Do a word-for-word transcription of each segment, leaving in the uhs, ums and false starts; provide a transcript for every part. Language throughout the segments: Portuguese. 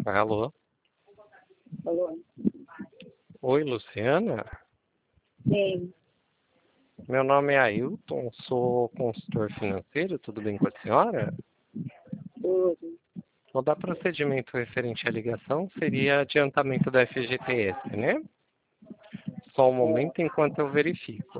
Alô? Alô? Oi, Luciana? Sim, Meu nome é Ailton, sou consultor financeiro, tudo bem com a senhora? tudo. O da procedimento referente à ligação seria adiantamento da F G T S, né? Só um É. momento enquanto eu verifico.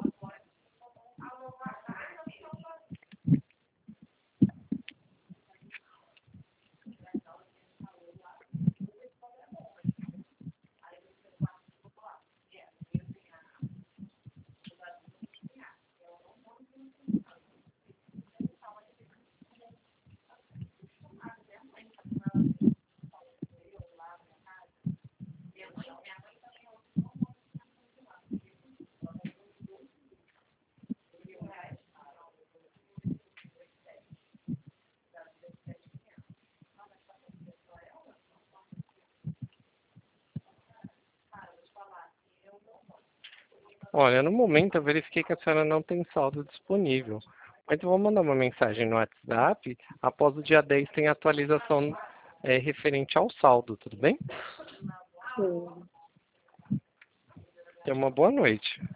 Olha, no momento eu verifiquei que a senhora não tem saldo disponível. Mas eu vou mandar uma mensagem no WhatsApp. Após o dia dez tem atualização é, referente ao saldo, tudo bem? Sim. Tenha uma boa noite.